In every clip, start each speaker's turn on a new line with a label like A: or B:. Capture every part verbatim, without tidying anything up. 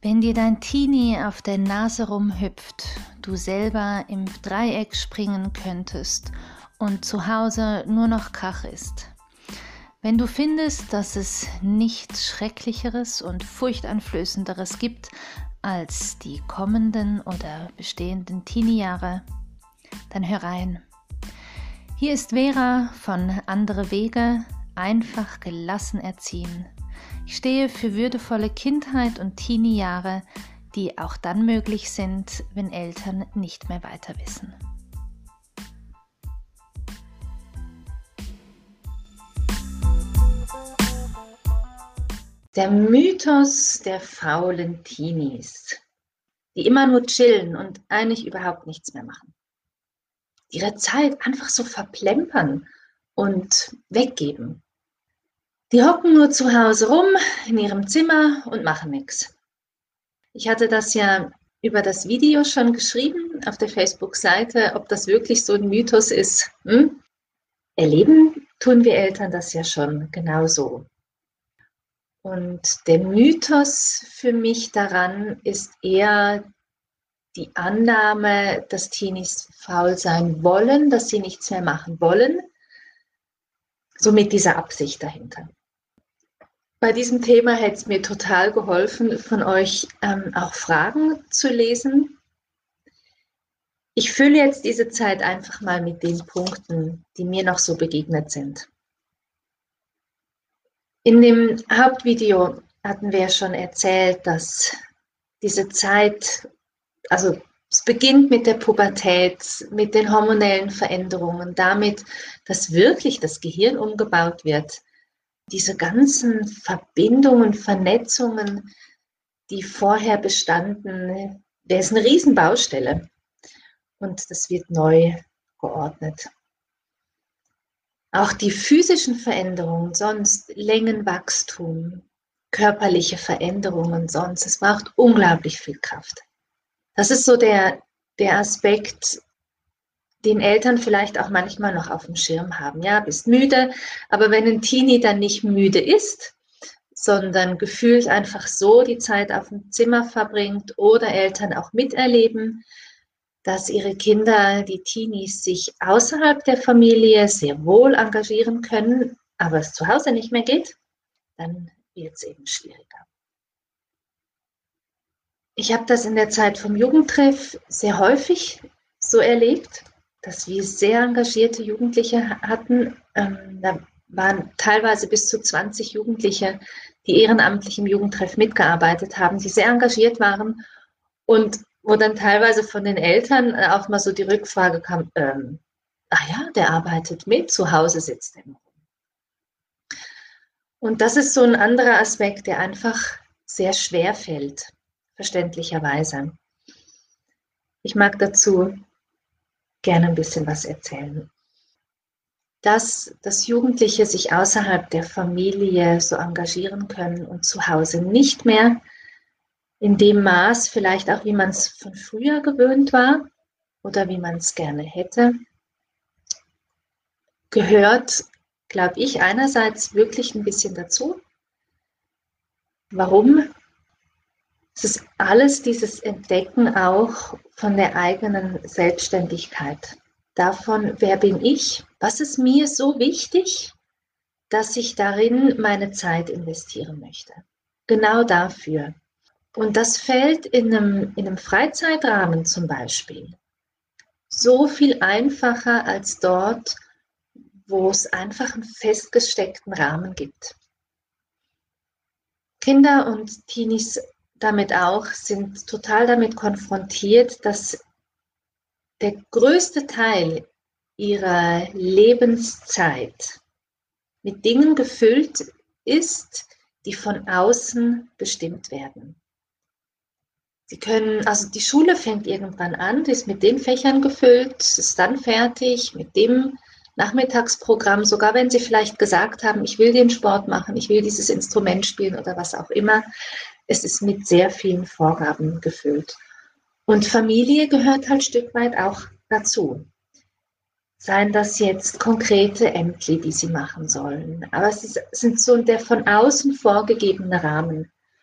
A: Wenn dir dein Teenie auf der Nase rumhüpft, du selber im Dreieck springen könntest und zu Hause nur noch Krach ist. Wenn du findest, dass es nichts Schrecklicheres und Furchteinflößenderes gibt als die kommenden oder bestehenden Teenie-Jahre, dann hör rein. Hier ist Vera von Andere Wege, einfach gelassen erziehen. Ich stehe für würdevolle Kindheit und Teenie-Jahre, die auch dann möglich sind, wenn Eltern nicht mehr weiter wissen.
B: Der Mythos der faulen Teenies, die immer nur chillen und eigentlich überhaupt nichts mehr machen. Die ihre Zeit einfach so verplempern und weggeben. Die hocken nur zu Hause rum in ihrem Zimmer und machen nichts. Ich hatte das ja über das Video schon geschrieben auf der Facebook-Seite, ob das wirklich so ein Mythos ist. Hm? Erleben tun wir Eltern das ja schon genauso. Und der Mythos für mich daran ist eher die Annahme, dass Teenies faul sein wollen, dass sie nichts mehr machen wollen, so mit dieser Absicht dahinter. Bei diesem Thema hätte es mir total geholfen, von euch ähm, auch Fragen zu lesen. Ich fülle jetzt diese Zeit einfach mal mit den Punkten, die mir noch so begegnet sind. In dem Hauptvideo hatten wir ja schon erzählt, dass diese Zeit, also es beginnt mit der Pubertät, mit den hormonellen Veränderungen, damit, dass wirklich das Gehirn umgebaut wird. Diese ganzen Verbindungen, Vernetzungen, die vorher bestanden, das ist eine Riesenbaustelle und das wird neu geordnet. Auch die physischen Veränderungen, sonst Längenwachstum, körperliche Veränderungen sonst, es braucht unglaublich viel Kraft. Das ist so der, der Aspekt, den Eltern vielleicht auch manchmal noch auf dem Schirm haben. Ja, bist müde, aber wenn ein Teenie dann nicht müde ist, sondern gefühlt einfach so die Zeit auf dem Zimmer verbringt oder Eltern auch miterleben, dass ihre Kinder, die Teenies, sich außerhalb der Familie sehr wohl engagieren können, aber es zu Hause nicht mehr geht, dann wird es eben schwieriger. Ich habe das in der Zeit vom Jugendtreff sehr häufig so erlebt, dass wir sehr engagierte Jugendliche hatten. Ähm, da waren teilweise bis zu zwanzig Jugendliche, die ehrenamtlich im Jugendtreff mitgearbeitet haben, die sehr engagiert waren und wo dann teilweise von den Eltern auch mal so die Rückfrage kam, ähm, ach ja, der arbeitet mit, zu Hause sitzt er noch. Und das ist so ein anderer Aspekt, der einfach sehr schwer fällt, verständlicherweise. Ich mag dazu gerne ein bisschen was erzählen. Dass, dass Jugendliche sich außerhalb der Familie so engagieren können und zu Hause nicht mehr in dem Maß, vielleicht auch wie man es von früher gewöhnt war oder wie man es gerne hätte, gehört, glaube ich, einerseits wirklich ein bisschen dazu. Warum? Es ist alles dieses Entdecken auch von der eigenen Selbstständigkeit. Davon, wer bin ich? Was ist mir so wichtig, dass ich darin meine Zeit investieren möchte? Genau dafür. Und das fällt in einem, in einem Freizeitrahmen zum Beispiel so viel einfacher als dort, wo es einfach einen festgesteckten Rahmen gibt. Kinder und Teenies damit auch sind total damit konfrontiert, dass der größte Teil ihrer Lebenszeit mit Dingen gefüllt ist, die von außen bestimmt werden. Sie können, also die Schule fängt irgendwann an, die ist mit den Fächern gefüllt, ist dann fertig mit dem Nachmittagsprogramm, sogar wenn sie vielleicht gesagt haben, ich will den Sport machen, ich will dieses Instrument spielen oder was auch immer. Es ist mit sehr vielen Vorgaben gefüllt. Und Familie gehört halt ein Stück weit auch dazu. Seien das jetzt konkrete Ämter, die sie machen sollen. Aber es ist, sind so der von außen vorgegebene Rahmen.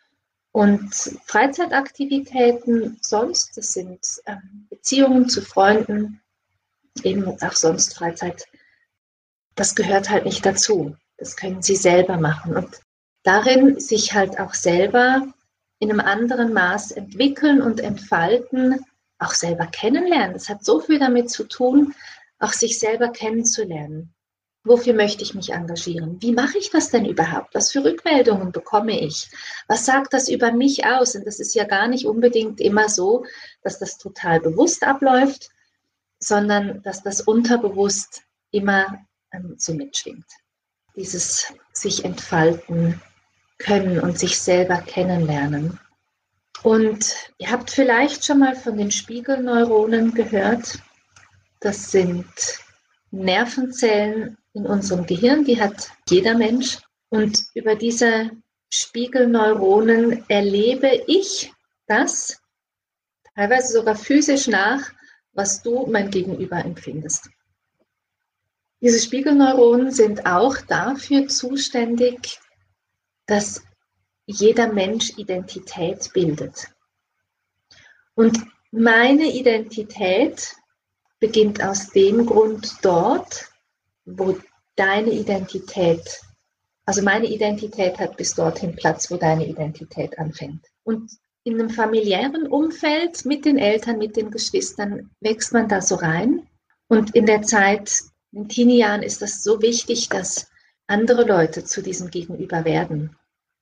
B: Und Freizeitaktivitäten sonst, das sind ähm, Beziehungen zu Freunden, eben auch sonst Freizeit, das gehört halt nicht dazu. Das können sie selber machen und darin sich halt auch selber in einem anderen Maß entwickeln und entfalten, auch selber kennenlernen. Das hat so viel damit zu tun, auch sich selber kennenzulernen. Wofür möchte ich mich engagieren? Wie mache ich das denn überhaupt? Was für Rückmeldungen bekomme ich? Was sagt das über mich aus? Und das ist ja gar nicht unbedingt immer so, dass das total bewusst abläuft, sondern dass das unterbewusst immer ähm, so mitschwingt. Dieses sich entfalten können und sich selber kennenlernen. Und ihr habt vielleicht schon mal von den Spiegelneuronen gehört. Das sind Nervenzellen in unserem Gehirn, die hat jeder Mensch. Und über diese Spiegelneuronen erlebe ich das, teilweise sogar physisch nach, was du, mein Gegenüber, empfindest. Diese Spiegelneuronen sind auch dafür zuständig, dass jeder Mensch Identität bildet. Und meine Identität beginnt aus dem Grund dort, wo deine Identität, also meine Identität hat bis dorthin Platz, wo deine Identität anfängt. Und in einem familiären Umfeld mit den Eltern, mit den Geschwistern wächst man da so rein. Und in der Zeit, in Teenie-Jahren, ist das so wichtig, dass andere Leute zu diesem Gegenüber werden.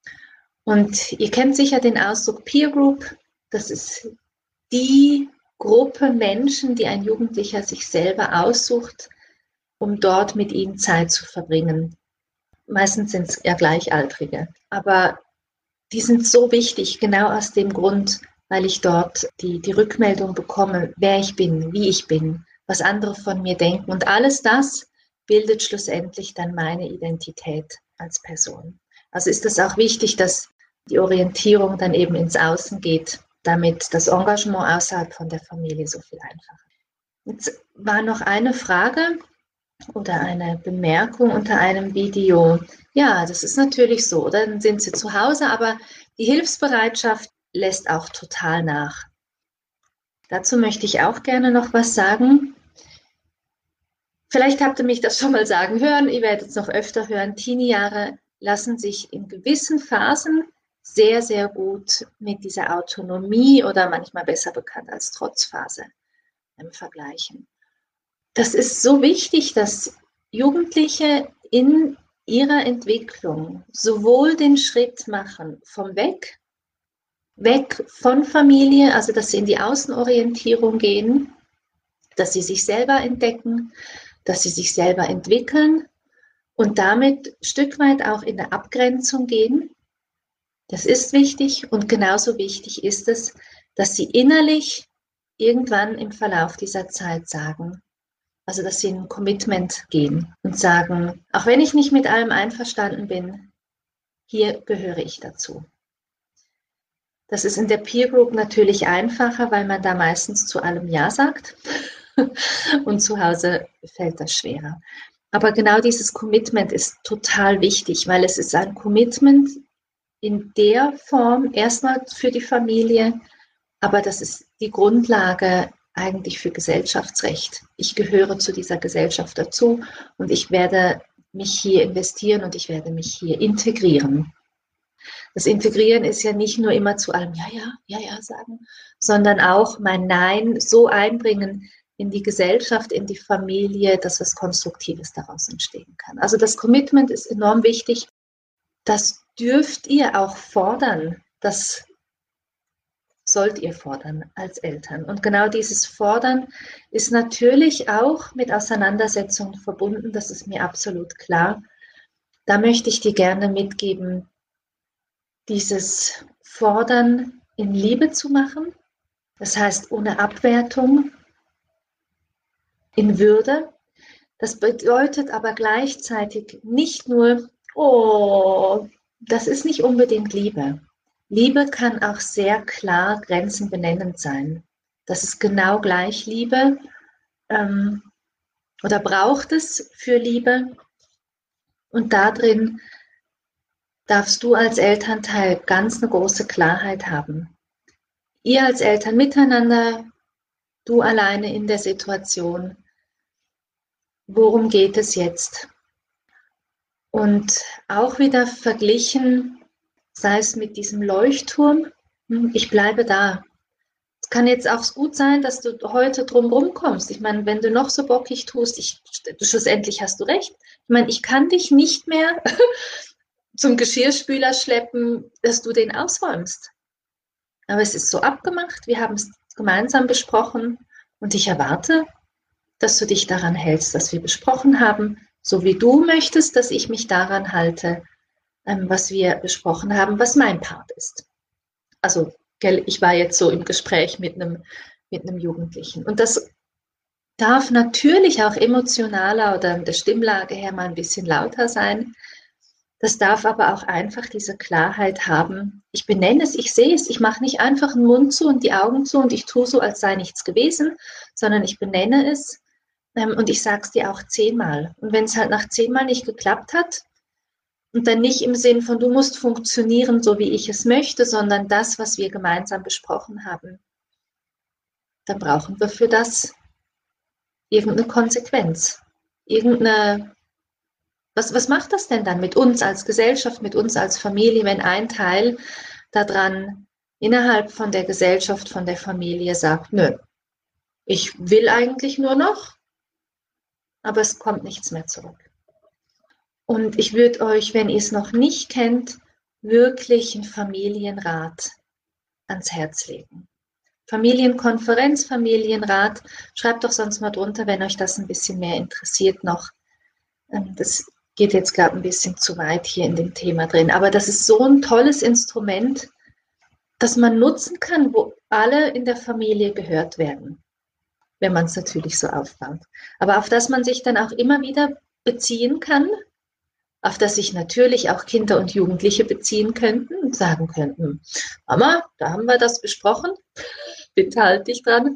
B: Und ihr kennt sicher den Ausdruck Peer Group. Das ist die Gruppe Menschen, die ein Jugendlicher sich selber aussucht, um dort mit ihnen Zeit zu verbringen. Meistens sind es ja Gleichaltrige. Aber die sind so wichtig, genau aus dem Grund, weil ich dort die, die Rückmeldung bekomme, wer ich bin, wie ich bin, was andere von mir denken. Und alles das bildet schlussendlich dann meine Identität als Person. Also ist es auch wichtig, dass die Orientierung dann eben ins Außen geht, damit das Engagement außerhalb von der Familie so viel einfacher ist. Jetzt war noch eine Frage oder eine Bemerkung unter einem Video. Ja, das ist natürlich so. Dann sind sie zu Hause, aber die Hilfsbereitschaft lässt auch total nach. Dazu möchte ich auch gerne noch was sagen. Vielleicht habt ihr mich das schon mal sagen hören, ihr werdet es noch öfter hören. Teenie-Jahre lassen sich in gewissen Phasen sehr, sehr gut mit dieser Autonomie oder manchmal besser bekannt als Trotzphase im Vergleichen. Das ist so wichtig, dass Jugendliche in ihrer Entwicklung sowohl den Schritt machen vom Weg, weg von Familie, also dass sie in die Außenorientierung gehen, dass sie sich selber entdecken, dass sie sich selber entwickeln und damit ein Stück weit auch in der Abgrenzung gehen. Das ist wichtig und genauso wichtig ist es, dass sie innerlich irgendwann im Verlauf dieser Zeit sagen, also dass sie in ein Commitment gehen und sagen, auch wenn ich nicht mit allem einverstanden bin, hier gehöre ich dazu. Das ist in der Peer Group natürlich einfacher, weil man da meistens zu allem Ja sagt und zu Hause fällt das schwerer. Aber genau dieses Commitment ist total wichtig, weil es ist ein Commitment in der Form erstmal für die Familie, aber das ist die Grundlage eigentlich für Gesellschaftsrecht. Ich gehöre zu dieser Gesellschaft dazu und ich werde mich hier investieren und ich werde mich hier integrieren. Das Integrieren ist ja nicht nur immer zu allem Ja, ja, ja, ja sagen, sondern auch mein Nein so einbringen in die Gesellschaft, in die Familie, dass was Konstruktives daraus entstehen kann. Also das Commitment ist enorm wichtig. Das dürft ihr auch fordern. Das sollt ihr fordern als Eltern. Und genau dieses Fordern ist natürlich auch mit Auseinandersetzungen verbunden. Das ist mir absolut klar. Da möchte ich dir gerne mitgeben, dieses Fordern in Liebe zu machen. Das heißt, ohne Abwertung, in Würde. Das bedeutet aber gleichzeitig nicht nur, oh, das ist nicht unbedingt Liebe. Liebe kann auch sehr klar grenzenbenennend sein. Das ist genau gleich Liebe ähm, oder braucht es für Liebe. Und darin darfst du als Elternteil ganz eine große Klarheit haben. Ihr als Eltern miteinander, du alleine in der Situation. Worum geht es jetzt? Und auch wieder verglichen, sei es mit diesem Leuchtturm, ich bleibe da. Es kann jetzt auch gut sein, dass du heute drumherum kommst. Ich meine, wenn du noch so bockig tust, ich, schlussendlich hast du recht. Ich meine, ich kann dich nicht mehr zum Geschirrspüler schleppen, dass du den ausräumst. Aber es ist so abgemacht, wir haben es gemeinsam besprochen und ich erwarte, dass du dich daran hältst, was wir besprochen haben, so wie du möchtest, dass ich mich daran halte, was wir besprochen haben, was mein Part ist. Also, ich war jetzt so im Gespräch mit einem, mit einem Jugendlichen. Und das darf natürlich auch emotionaler oder der Stimmlage her mal ein bisschen lauter sein. Das darf aber auch einfach diese Klarheit haben. Ich benenne es, ich sehe es, ich mache nicht einfach den Mund zu und die Augen zu und ich tue so, als sei nichts gewesen, sondern ich benenne es ähm, und ich sage es dir auch zehnmal. Und wenn es halt nach zehnmal nicht geklappt hat, und dann nicht im Sinn von, du musst funktionieren, so wie ich es möchte, sondern das, was wir gemeinsam besprochen haben, dann brauchen wir für das irgendeine Konsequenz. Irgendeine, was, was macht das denn dann mit uns als Gesellschaft, mit uns als Familie, wenn ein Teil daran innerhalb von der Gesellschaft, von der Familie sagt, nö, ich will eigentlich nur noch, aber es kommt nichts mehr zurück. Und ich würde euch, wenn ihr es noch nicht kennt, wirklich einen Familienrat ans Herz legen. Familienkonferenz, Familienrat, schreibt doch sonst mal drunter, wenn euch das ein bisschen mehr interessiert noch. Das geht jetzt, glaube ich, ein bisschen zu weit hier in dem Thema drin. Aber das ist so ein tolles Instrument, das man nutzen kann, wo alle in der Familie gehört werden, wenn man es natürlich so aufbaut. Aber auf das man sich dann auch immer wieder beziehen kann, auf das sich natürlich auch Kinder und Jugendliche beziehen könnten und sagen könnten, Mama, da haben wir das besprochen, bitte halt dich dran.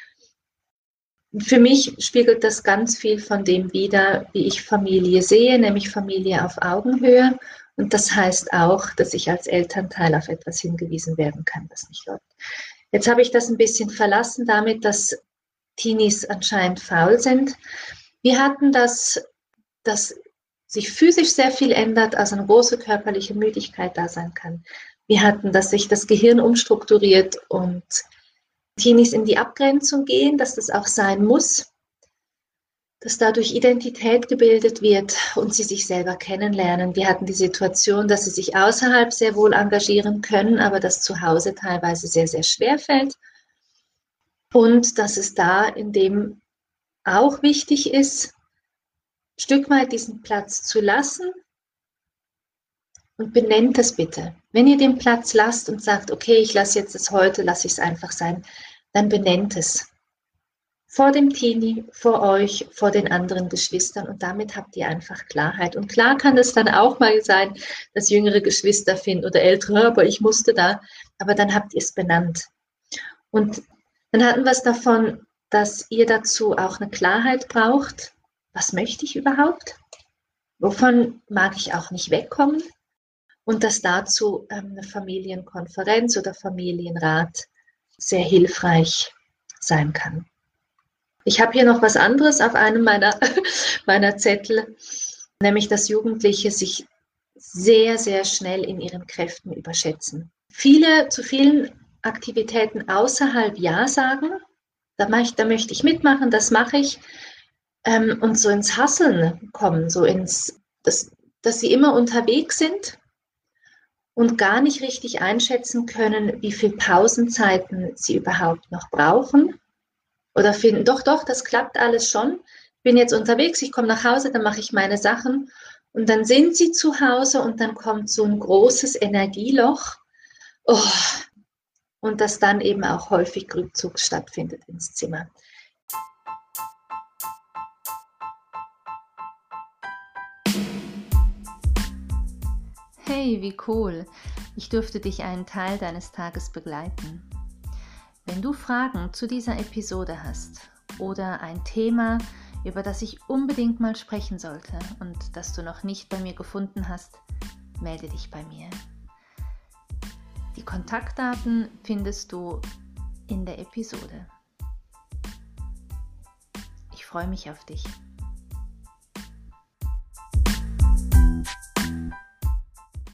B: Für mich spiegelt das ganz viel von dem wider, wie ich Familie sehe, nämlich Familie auf Augenhöhe. Und das heißt auch, dass ich als Elternteil auf etwas hingewiesen werden kann, was nicht läuft. Jetzt habe ich das ein bisschen verlassen damit, dass Teenies anscheinend faul sind. Wir hatten das, dass sich physisch sehr viel ändert, also eine große körperliche Müdigkeit da sein kann. Wir hatten, dass sich das Gehirn umstrukturiert und Teenies in die Abgrenzung gehen, dass das auch sein muss, dass dadurch Identität gebildet wird und sie sich selber kennenlernen. Wir hatten die Situation, dass sie sich außerhalb sehr wohl engagieren können, aber das zu Hause teilweise sehr, sehr schwer fällt. Und dass es da in dem auch wichtig ist, ein Stück weit diesen Platz zu lassen und benennt es bitte. Wenn ihr den Platz lasst und sagt, okay, ich lasse jetzt das heute, lasse ich es einfach sein, dann benennt es. Vor dem Teenie, vor euch, vor den anderen Geschwistern und damit habt ihr einfach Klarheit. Und klar kann es dann auch mal sein, dass jüngere Geschwister finden oder ältere, aber ich musste da, aber dann habt ihr es benannt. Und dann hatten wir es davon, dass ihr dazu auch eine Klarheit braucht. Was möchte ich überhaupt? Wovon mag ich auch nicht wegkommen? Und dass dazu ähm, eine Familienkonferenz oder Familienrat sehr hilfreich sein kann. Ich habe hier noch was anderes auf einem meiner, meiner Zettel, nämlich dass Jugendliche sich sehr, sehr schnell in ihren Kräften überschätzen. Viele zu vielen Aktivitäten außerhalb Ja sagen, da, mach ich, da möchte ich mitmachen, das mache ich. Ähm, und so ins Hasseln kommen, so ins, dass, dass sie immer unterwegs sind und gar nicht richtig einschätzen können, wie viel Pausenzeiten sie überhaupt noch brauchen. Oder finden, doch, doch, das klappt alles schon. Ich bin jetzt unterwegs, ich komme nach Hause, dann mache ich meine Sachen. Und dann sind sie zu Hause und dann kommt so ein großes Energieloch. Oh, und dass dann eben auch häufig Rückzug stattfindet ins Zimmer.
A: Hey, wie cool! Ich durfte dich einen Teil deines Tages begleiten. Wenn du Fragen zu dieser Episode hast oder ein Thema, über das ich unbedingt mal sprechen sollte und das du noch nicht bei mir gefunden hast, melde dich bei mir. Die Kontaktdaten findest du in der Episode. Ich freue mich auf dich.